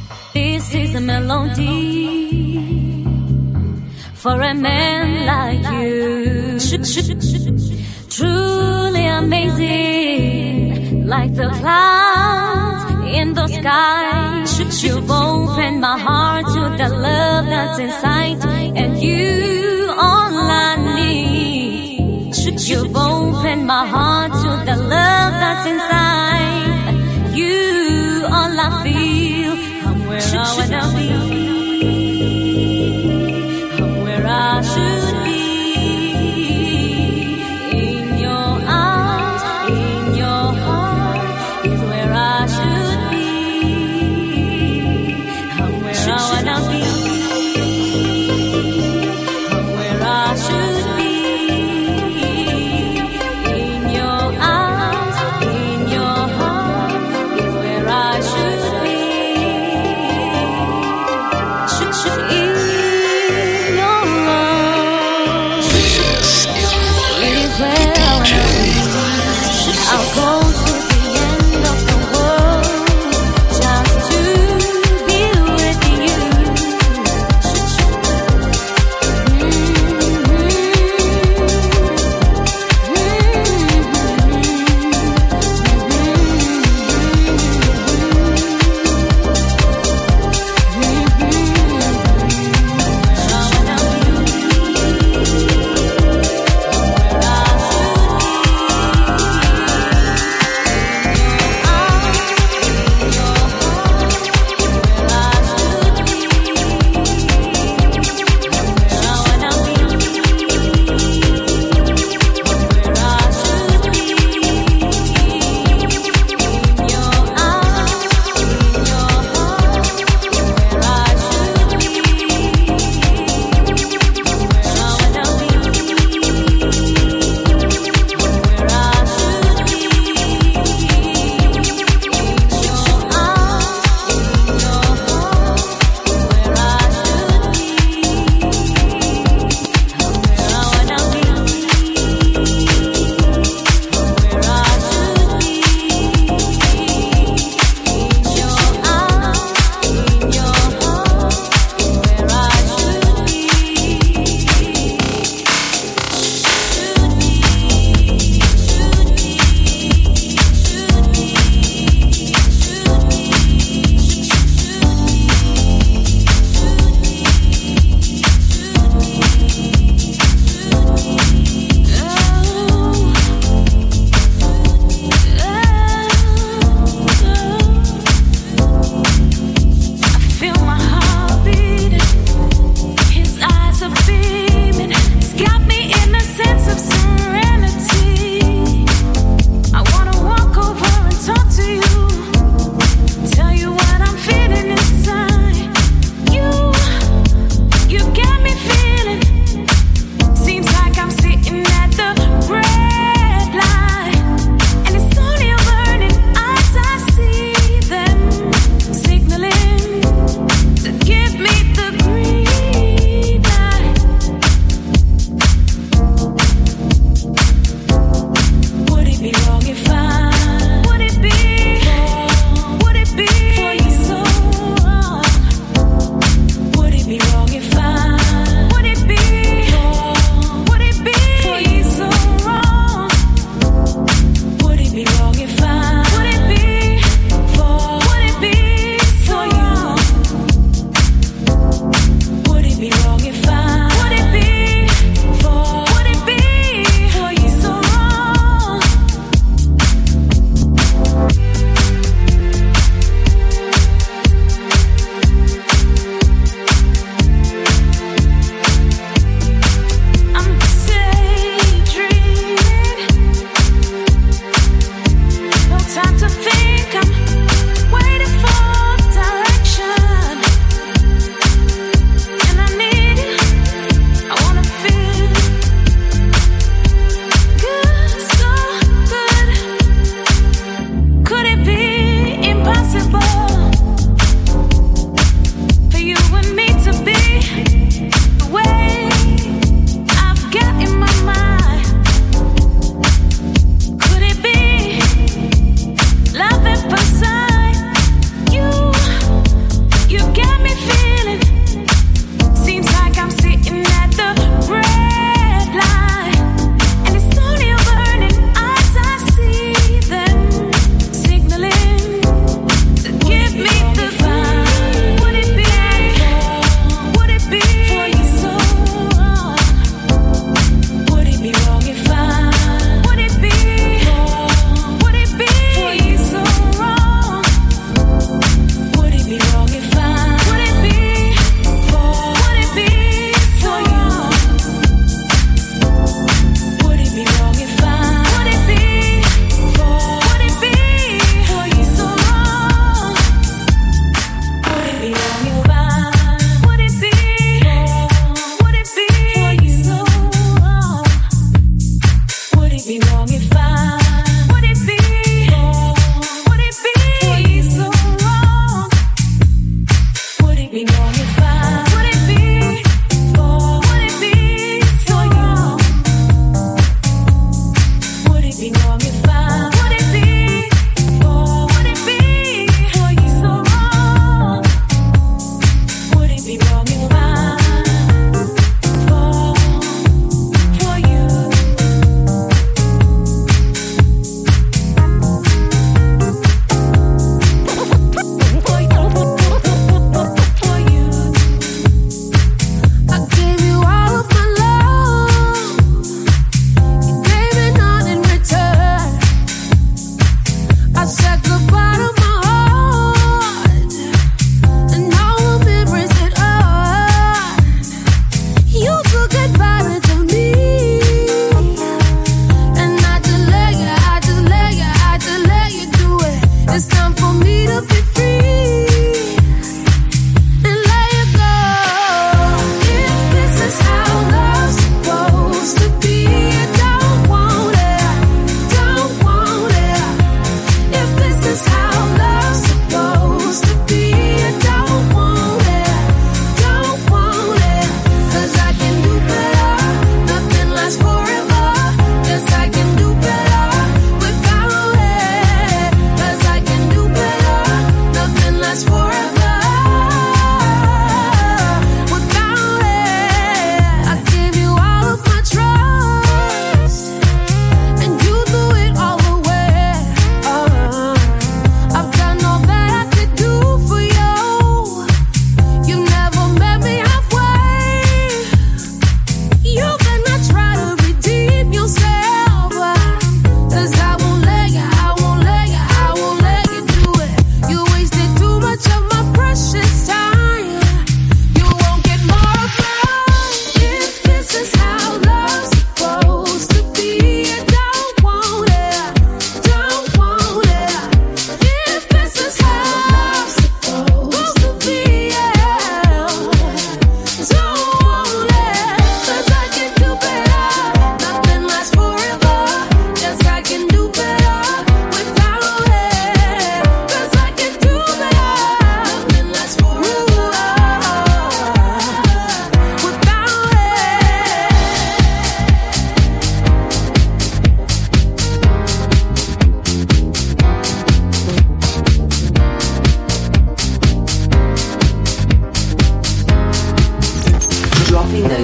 This is a melody for a man like you. Truly amazing, like the clouds in the sky. You've opened my heart to the love that's inside, and you all I need. You've opened my heart to the love that's inside. You all I feel. I'm where I wanna be. I'm where I should be. In your arms, in your heart is where I should be. I'm where I wanna be. I'm where I should be. In your arms, in your heart is where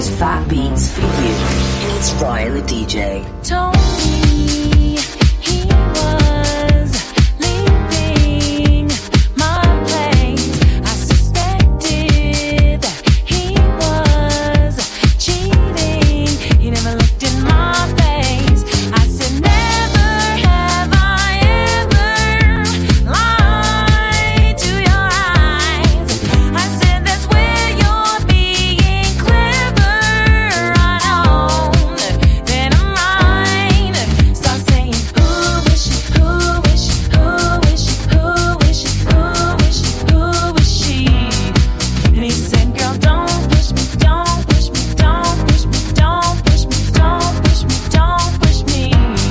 chooses fat beats for you. It's Ryan the DJ. Told me he was leaving my place. I suspected that he was cheating. He never looked in my face. I said, never have I ever lied to your eyes. I said, that's where you're being clever. I know that I'm right. Start saying, who is she? Who is she? Who is she? Who is she? Who is she? Who is she? And he said, girl, don't push me, don't push me, don't push me, don't push me, don't push me, don't push me.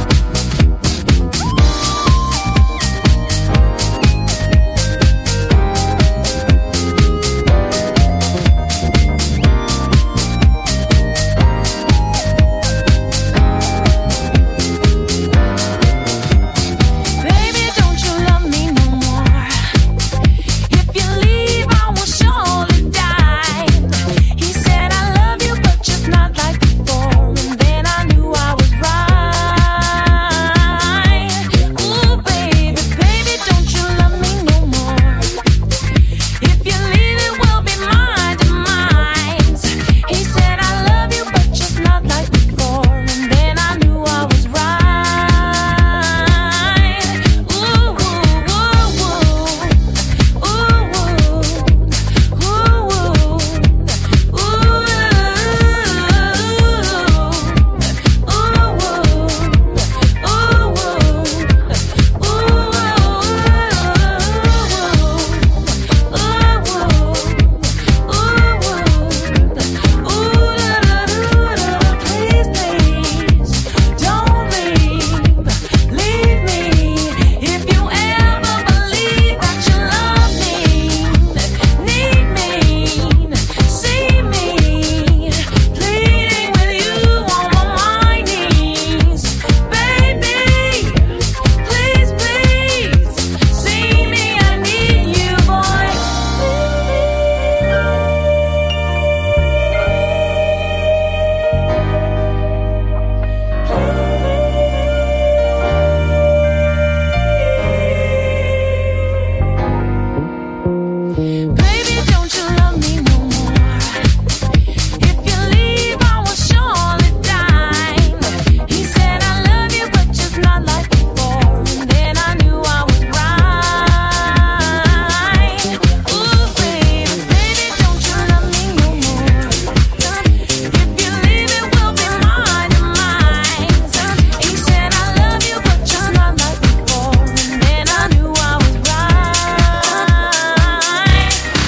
Baby, don't you love me no more? If you leave, I will surely die. He said, I love you, but just not like before. And then I knew I was right. Ooh, baby, baby, don't you love me no more? If you leave, it will be my demise. He said, I love you, but just not like before. And then I knew I was right. Ooh, ooh, ooh, ooh, ooh, please, please, don't leave me. If you ever believe that you love me, need me, see me, pleading with you on my knees, baby, please, please, see me, I need you, boy. Baby, don't you love me no more? If you leave, I will surely die. He said, I love you, but just not like before. And then I knew I was right. Ooh, baby, baby, don't you love me no more? If you leave, it will be my demise. He said, I love you, but just not like before. And then I knew I was right.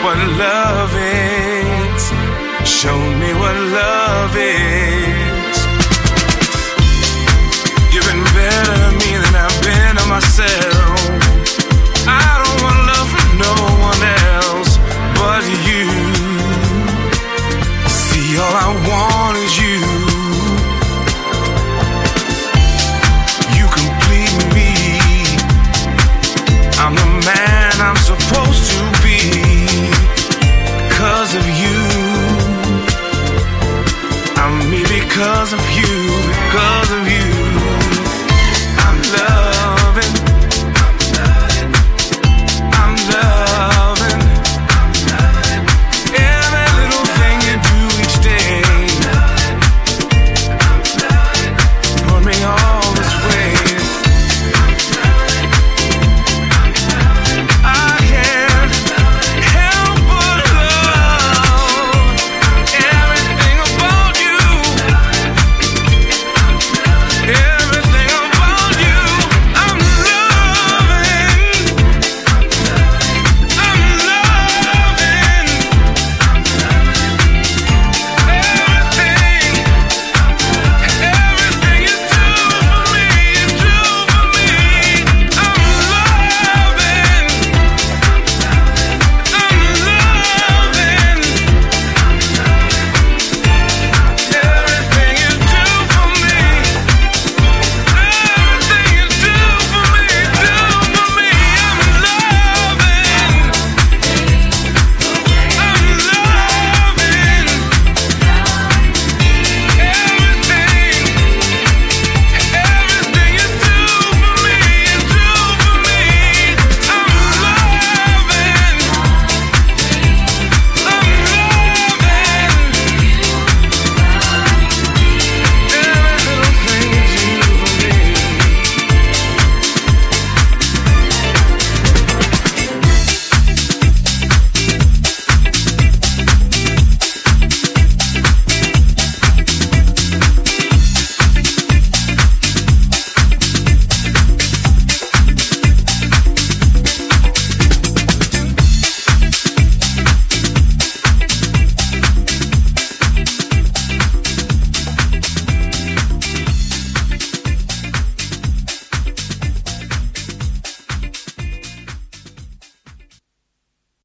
what love is. Show me what love is. You've been better to me than I've been to myself. I don't want love from no one else but you. See, all I want is you. You complete me. I'm the man I'm supposed to be because of you. I'm me because of you.